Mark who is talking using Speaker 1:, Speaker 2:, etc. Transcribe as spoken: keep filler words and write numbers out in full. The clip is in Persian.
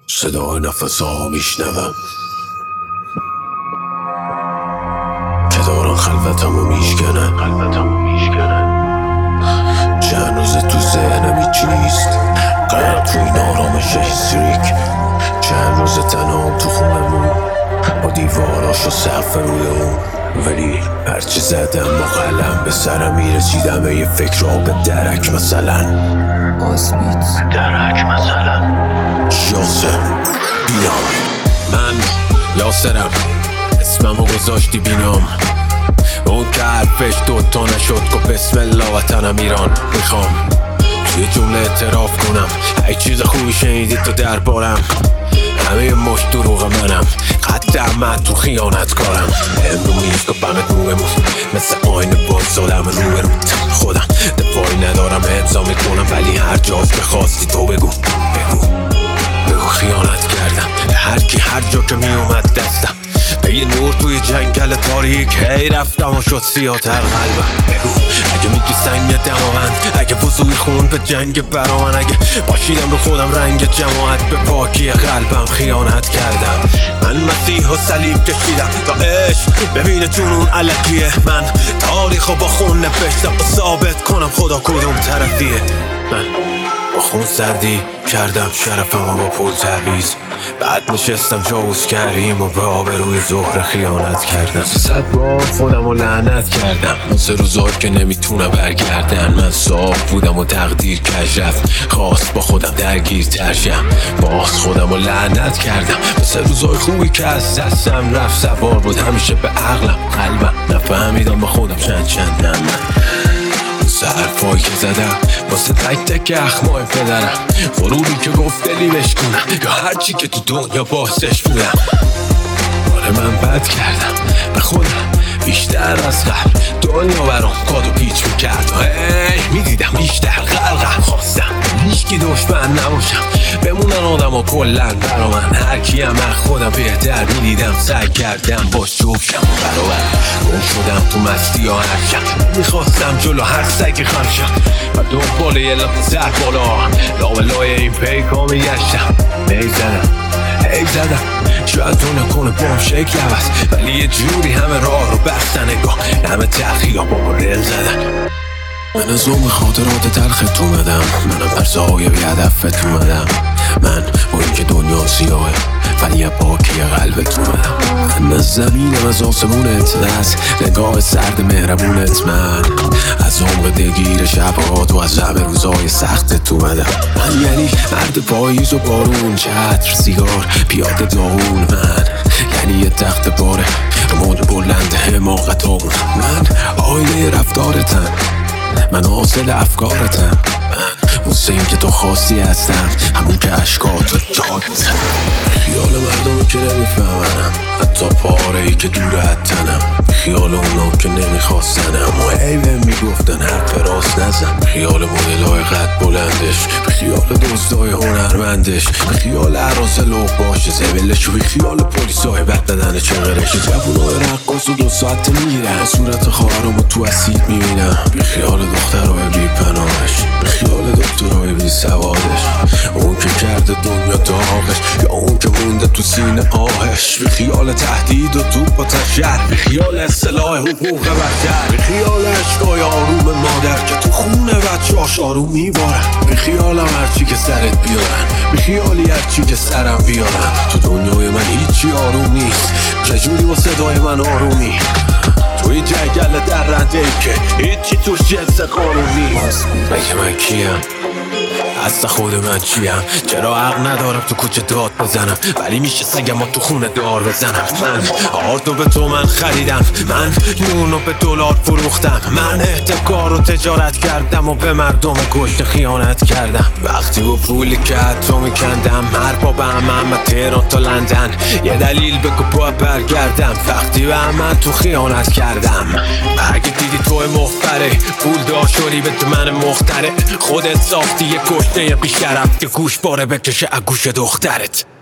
Speaker 1: صدای نفس‌ها میشنوم که دارن خلوتمو میشکنن خلوتمو میشکنن چند روز تو ذهنم هیچی نیست، غرق تو این آرامش هیستریک. چند روز تنهام تو خونمون با دیواراش و سقف رویمون، ولی هرچی زدم با قلم به سرم میرسیدم یه فکر را به درک مثلا
Speaker 2: آسمیت
Speaker 1: درک مثلا یاسر بینام. من یاسرم، اسممو گذاشتی بینام. اون که حرفش دوتا نشد گفت بسم الله وطنم ایران. میخوام یه جمله اعتراف کنم، ای چیز خوبی شنیدی تو دربارم. همه مش دروغ منم، قد احمد تو خیانت کارم. امرو میفت و بقیت رو بمون مثل آینه باز زادم رو برو خودم. دفاعی ندارم امضا میکنم، ولی هر جاست که خواستی تو بگو بگو بگو خیانت کردم به هر کی هر جا که میومد دستم. به یه نور توی جنگل تاریک هی رفتم و شد سیاتر قلبم. بگو اگه میگی سنگ دماوند، اگه وضوی خون به جنگ برامن، اگه باشیدم رو خودم رنگ جماعت به پاکی قلبم خیانت کردم. من مسیح و صلیب کشیدم تا عشق ببینه جنون علکیه. من تاریخو با خون نوشتم و ثابت کنم خدا کدوم طرفیه. من با خون سردی کردم شرفم و با پول تعویز، بعد نشستم جاوز کردیم و به آبروی زهر خیانت کردم. صد بار خودم و لعنت کردم، مثل روزایی که نمیتونه برگردن. من صاف بودم و تقدیر کج رفت، خواست با خودم درگیر ترشم. باز خودم و لعنت کردم، مثل روزای خوبی که از دستم رفت. سوار بود همیشه به عقلم قلبم، نفهمیدم با خودم چند چندم. من حرفایی که زدم واسه تک تک اخمای پدرم، غروری که گفت دلی بشکنم یا هرچی که تو دنیا باسش بودم. آره من بد کردم به خودم بیشتر از قبل، دنیا برام کاد و پیچ میکرد و هی میدیدم بیشتر غرقم. خواستم هیچکی دشمن نباشم، بمونن آدم ها کلن برا من. هرکی هم من خودم بهتر میدیدم، سعی کردم باش جوشم و برابر گم شدم تو مستی ها هرشم. میخواستم جلو هر سگی خمشم و دنبال یه لحظه سر بالا لابلای این پیکا میگشتم. می زدم هی زدم شاید تو نکنه بام شکل عوض، ولی یه جوری همه راه رو بستن نگاه، همه تحقیقا با ما رل زدن. من از اون خاطرات تلخت اومدم، منم پرسای بی هدفت اومدم. من با اینکه دنیا سیاهه ولی یه پاکی قلبت اومدم. من از زمینم از آسمونت، از نگاه سرد مهربونت. من از عمق دلگیر شبات و از همه روزای سختت اومدم. من یعنی مرد پاییز و بارون، چتر سیگار پیاده داغون. من یعنی یه تخت پاره موج بلند حماقتامون. من آینه رفتارتم، من حاصل افکارتم. من واسه این که تو خاصی هستم، همون که عشقات و جادتم. خیال مردم که نمیفهمنم، حتی پاره ای که دور حتنم. خیال اونا که نمیخواستنم و هی بهم میگفتن حرف راست نزن. خیال مدلای قد بلندش، خیال دزدای هنرمندش، خیال عراس لوح باشه زبلش، و خیال پلیسای بد دادن چغرش. جوونای رقاص و دو ساعت میگیرن، صورت خواهرامو تو اسید میبینم. بی خیال دخترای بی پناهش، بی خیال دکترای بی سوادش، اون که کرده دنیا داغش یا اون که مونده تو سینه آهش. بی خیال تهدید و توپ و تشر، بی خیال اصلاح حقوق بشر، بی خیال عشقای آروم مادر که تو خونه بچه‌هاش آروم میبارن. بی خیالم هرچی که سرت بیارن، بی خیالی هرچی که سرم بیارن. تو دنیای من هیچی آروم نیست، چجوری با صدای من آرومی؟ توی جنگل در رنده ای که هیچی توش جنس قانون نیست. مگه من کیم؟ اصلا خود من چیم؟ چرا حق ندارم تو کوچه داد بزنم، ولی میشه سگم تو خونه دار بزنم. من آردو به تو من خریدم، من نونو به دلار فروختم. من احتکار و تجارت کردم و به مردم کشته خیانت کردم. وقتی با پولی که حتی میکندم، هر پا به همه تهران تا لندن، یه دلیل بگو باید برگردم. وقتی به همه تو خیانت کردم، اگه دیدی توی مخبره پول داشوری به من مختره، خودت ساختی یه کشته بیشرف که گوش باره بکشه اگوش دخترت.